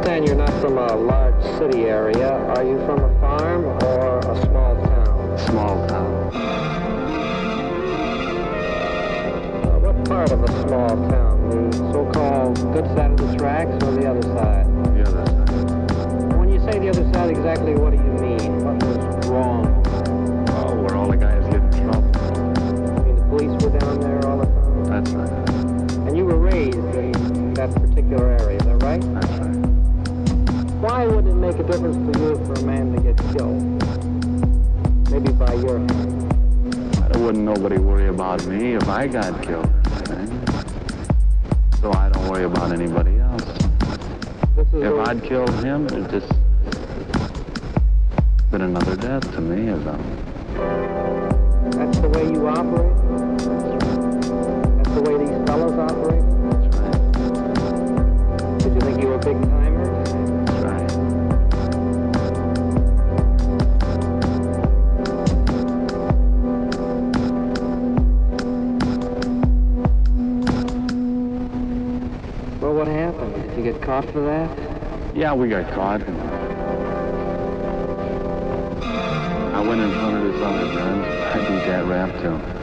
understand you're not from a large city area. Are you from a farm or a small town? Small town. What part of a small town? The so-called good side of the tracks or the other side? The other side. When you say the other side, exactly what do you mean? What was wrong? Oh, where all the guys get in trouble. I mean, the police were down there all the time? That's right. And you were raised in that particular area, is that right? That's right. Why would it make a difference to you for a man to get killed? Maybe by your hand. Wouldn't nobody worry about me if I got killed. Right? So I don't worry about anybody else. If I'd killed him, it'd just been another death to me or something. That's the way you operate? That's the way these fellows operate? That's right. Did you think you were big timers? That's right. Well, what happened? Did you get caught for that? Yeah, we got caught. I went in front of this other gun. I beat that rap to him.